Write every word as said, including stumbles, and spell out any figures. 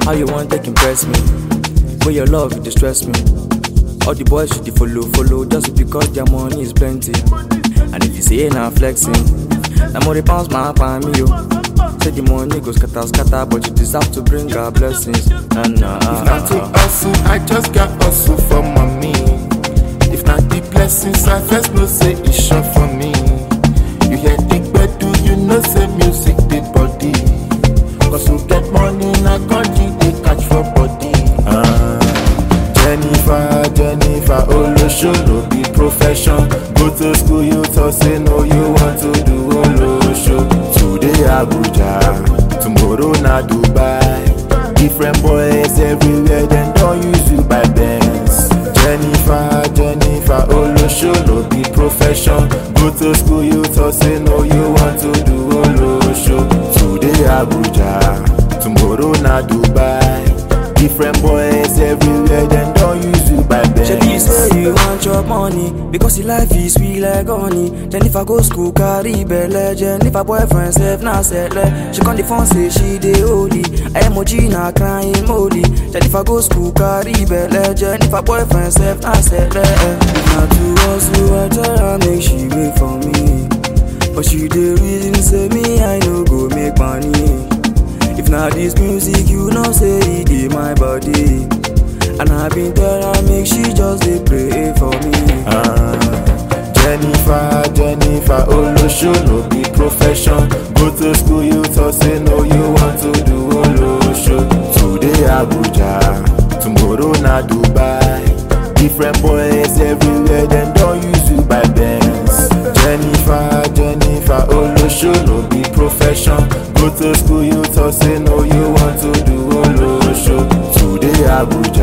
How you want take impress me? When your love, you distress me. All the boys should follow, follow just because their money is plenty. And if you say nah flexing, the money pounds my pan me yo. Say the money goes scatter, scatter, but you deserve to bring our blessings. Nah, nah, If not to hustle, I just got hustle for mommy. If not the blessings, I first know say it's short for me. You hear the do you know say music the body. Cause you get money, not country, they catch for body. Ah, Jennifer, Jennifer, Olo show no be profession. Go to school, you talk say no, you want to do Olo show. Today Abuja, tomorrow na Dubai. Different boys everywhere, then don't use you by Benz. Jennifer, Jennifer, Olo show no be profession. Go to school, you talk say no, you want to do Olo show. Today Abuja, tomorrow na Dubai. Different boys everywhere, then don't use you by Benz. She say you want your money because your life is sweet like honey. Jennifer go school, carry belle. Jennifer boyfriend self na settle. She come the phone say she dey holy. Emoji na crying molly. Jennifer go school, carry belle. Jennifer boyfriend self na settle. If not to hustle, I tell her make she wait for me. But she dey reason say me I no go make money. If not this music, you know say it in my body. And I been tell her make she just dey pray for me. Ah, Jennifer, Jennifer, Olo show no be profession. Go to school, you talk say no, you want to do Olo show. Today Abuja, tomorrow na Dubai. Different boys everywhere, then don't use you by Benz. Jennifer, Jennifer, Olo show no be profession. Go to school, you talk say no, you want to do Olo show. Today Abuja,